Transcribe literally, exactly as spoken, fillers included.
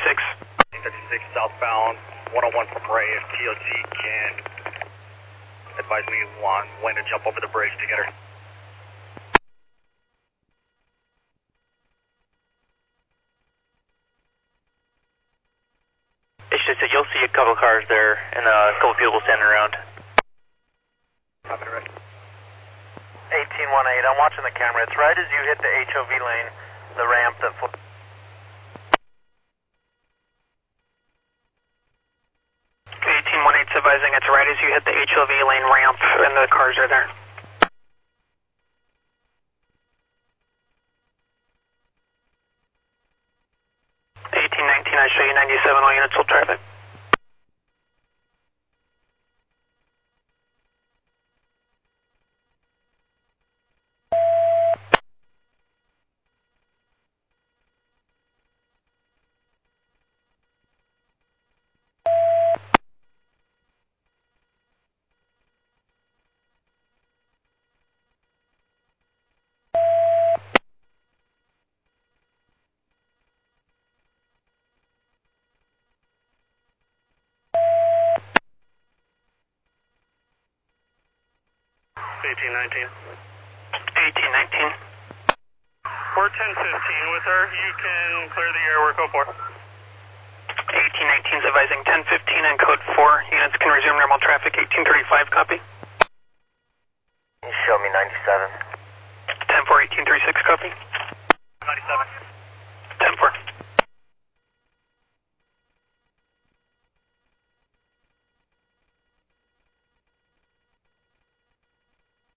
thirty-six. eighteen thirty-six southbound, one oh one from Ray. If T O G can advise me on when to jump over the bridge to get her. It's just that you'll see a couple cars there and a couple people standing around. Copy, Ray. eighteen eighteen, I'm watching the camera. It's right as you hit the H O V lane, the ramp that fl- eighteen eighteen's advising it's right as you hit the H O V lane ramp and the cars are there. eighteen nineteen, I show you ninety-seven, all units hold traffic. eighteen nineteen. eighteen nineteen. We're ten fifteen with her. You can clear the air. We're code four. eighteen nineteen's advising ten fifteen and code four. Units can resume normal traffic. eighteen thirty-five, copy. You show me ninety-seven. ten four, eighteen thirty-six, copy. ninety-seven.